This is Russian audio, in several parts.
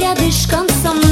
рядышком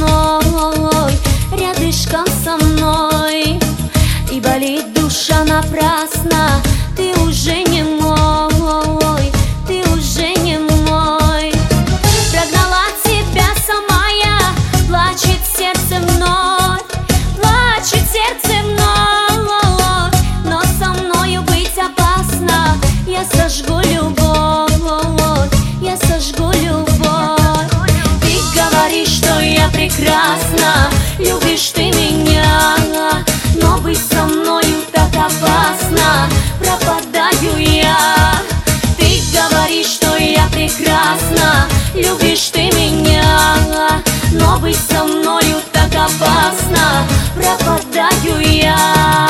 со мной. И болит душа напрасно, ты уже не мой, ты уже не мой. Прогнала тебя сама я, плачет сердце вновь, плачет сердце вновь. Но со мною быть опасно, я сожгу любовь, я сожгу любовь. Ты говоришь, что я прекрасна, любишь ты меня, но быть со мною так опасно, пропадаю я. Ты говоришь, что я прекрасна, любишь ты меня, но быть со мною так опасно, пропадаю я.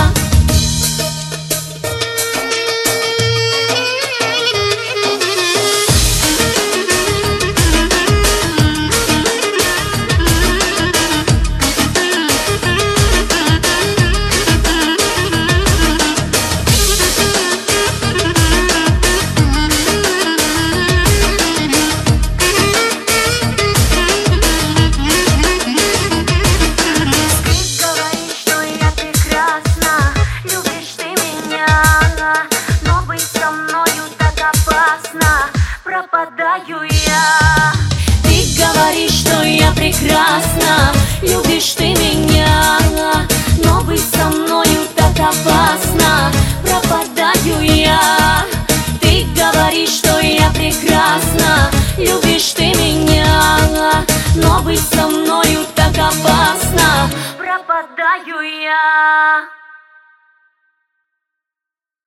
Пропадаю я. Ты говоришь, что я прекрасна, любишь ты меня, но быть со мною так опасно, пропадаю я. Ты говоришь, что я прекрасна, любишь ты меня, но быть со мною так опасно, пропадаю я.